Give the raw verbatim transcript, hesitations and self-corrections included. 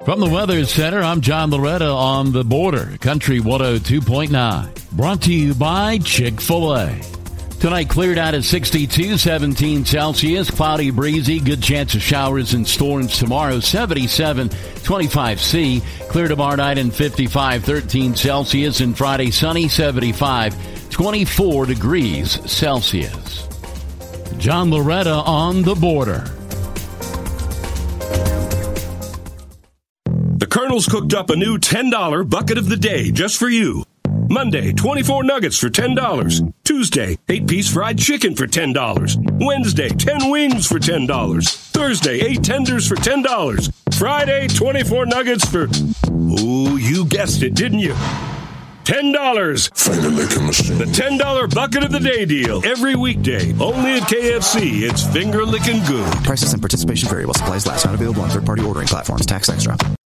From the Weather Center, I'm John Loretta on the border, Country one oh two point nine. Brought to you by Chick-fil-A. Tonight cleared out at sixty-two, seventeen Celsius, cloudy, breezy, good chance of showers and storms tomorrow, seventy-seven, twenty-five C. Clear tomorrow night and fifty-five, thirteen Celsius, and Friday sunny, seventy-five, twenty-four degrees Celsius. John Loretta on the border. The Colonel's cooked up a new ten dollar bucket of the day just for you. Monday, twenty-four nuggets for ten dollars. Tuesday, eight-piece fried chicken for ten dollars. Wednesday, ten wings for ten dollars. Thursday, eight tenders for ten dollars. Friday, twenty-four nuggets for... Oh, you guessed it, didn't you? ten dollars. Finger licking machine. The ten dollar bucket of the day deal. Every weekday. Only at K F C. It's finger licking good. Prices and participation vary while supplies last. Not available on third-party ordering platforms. Tax extra.